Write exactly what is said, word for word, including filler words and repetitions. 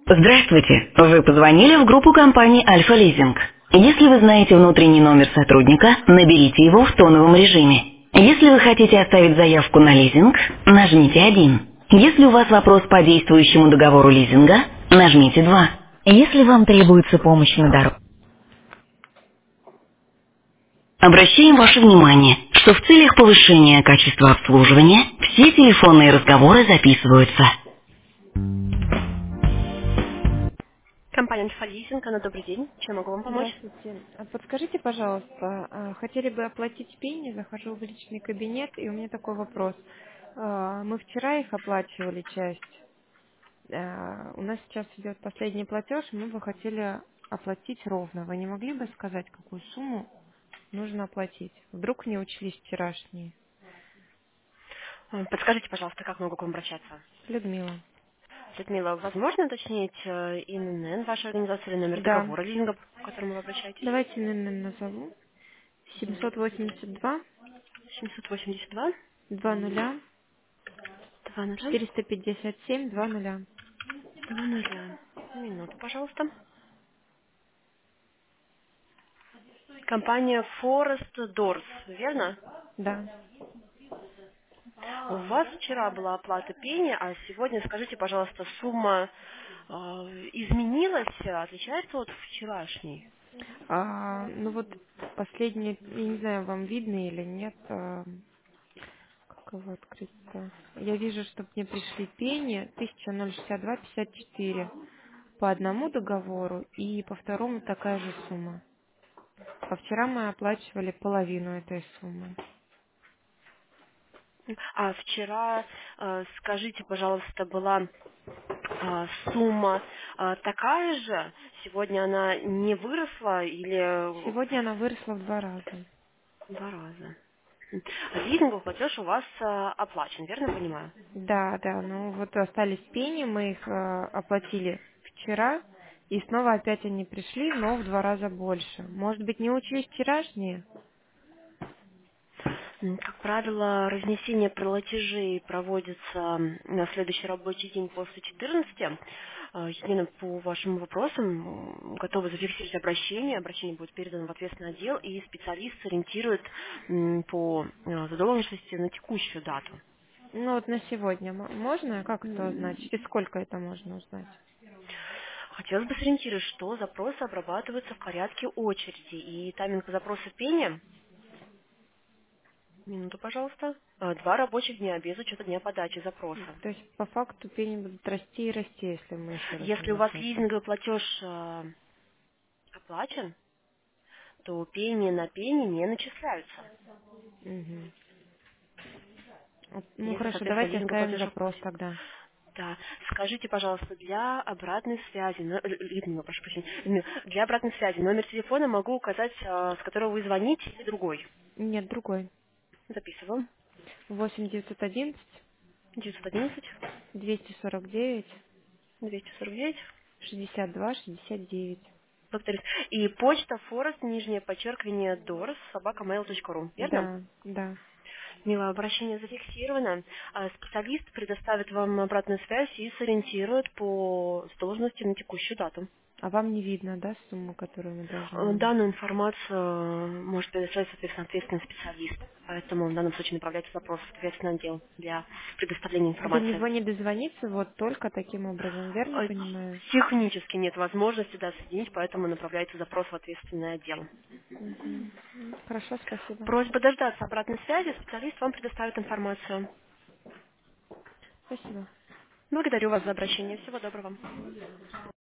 Здравствуйте! Вы позвонили в группу компании «Альфа Лизинг». Если вы знаете внутренний номер сотрудника, наберите его в тоновом режиме. Если вы хотите оставить заявку на лизинг, нажмите один. Если у вас вопрос по действующему договору лизинга, нажмите два. Если вам требуется помощь на дороге, обращаем ваше внимание, что в целях повышения качества обслуживания все телефонные разговоры записываются. Компания «Альфа Лизинг», Анна, добрый день. Чем могу вам помочь? Здравствуйте. А Подскажите, пожалуйста, а, хотели бы оплатить пени, захожу в личный кабинет, и у меня такой вопрос. А, Мы вчера их оплачивали часть. А, У нас сейчас идет последний платеж, мы бы хотели оплатить ровно. Вы не могли бы сказать, какую сумму нужно оплатить? Вдруг не учлись вчерашние? М, Подскажите, пожалуйста, как могу к вам обращаться? Людмила. Людмила, возможно уточнить э, ин эн эн вашей организации или номер Да. договора лизинга, к которому вы обращаетесь? Давайте, наверное, назову. семьсот восемьдесят два семьсот восемьдесят два два нуля два нуля четыреста пятьдесят семь два нуля. два нуля. Минуту, пожалуйста. Компания Forest Doors, верно? Да. У вас вчера была оплата пени, а сегодня, скажите, пожалуйста, сумма э, изменилась, отличается от вчерашней? А, ну вот последний, я не знаю, вам видно или нет, а, как его открыть-то? Я вижу, что мне пришли пени тысяча шестьдесят два пятьдесят четыре по одному договору и по второму такая же сумма. А вчера мы оплачивали половину этой суммы. А вчера, э, скажите, пожалуйста, была а, сумма а, такая же? Сегодня она не выросла или Сегодня она выросла в два раза. в два раза? М. Лизинговый платеж у вас а, оплачен, верно понимаю? Да, да, ну вот остались пени, мы их а, оплатили вчера, и снова опять они пришли, но в два раза больше. Может быть, не учли вчерашние? М, Как правило, разнесение платежей проводится м, на следующий рабочий день после четырнадцати. А, Елена, по вашим вопросам м, готова зафиксировать обращение. Обращение будет передано в ответственный отдел, и специалист сориентирует м, по э, задолженности на текущую дату. Ну вот на сегодня мо- можно? Как это узнать? Через сколько это можно узнать? Хотелось бы сориентировать, что запросы обрабатываются в порядке очереди. И тайминг запроса пения, минуту, пожалуйста, э, два рабочих дня без учета дня подачи запроса. То есть по факту пени будут расти и расти, если мы еще раз Если у не вас оплатим. лизинговый платеж э, оплачен, то пени на пени не начисляются. Мгм. Вот, Ну Если, хорошо, соответственно, давайте лизинговый оставим платеж запрос оплачен. тогда. Да. Скажите, пожалуйста, для обратной связи, но- э, Людмила, прошу прощения, Людмила, для обратной связи номер телефона могу указать, э, с которого вы звоните, или другой. Нет, другой. Записываю. восемь девятьсот одиннадцать девятьсот одиннадцать двести сорок девять двести сорок девять. шестьдесят два шестьдесят девять. Повторюсь. И почта форест, нижнее подчеркивание, дорс, собака mail точка ру. Верно? Да, да. Мило, обращение зафиксировано. А Специалист предоставит вам обратную связь и сориентирует по должности на текущую дату. А вам не видно, да, сумму, которую мы Э, должны? Данную информацию может предоставить, соответственно, ответственный специалист. Поэтому в данном случае направляется запрос в ответственный отдел для предоставления До информации. него не дозвониться вот только таким образом, верно Э, понимаю? Технически нет возможности да, соединить, поэтому направляется запрос в ответственное отдел. Мгм. Ну, Хорошо, спасибо. Просьба дождаться обратной связи, специалист вам предоставит информацию. Спасибо. Благодарю вас за обращение. Всего доброго.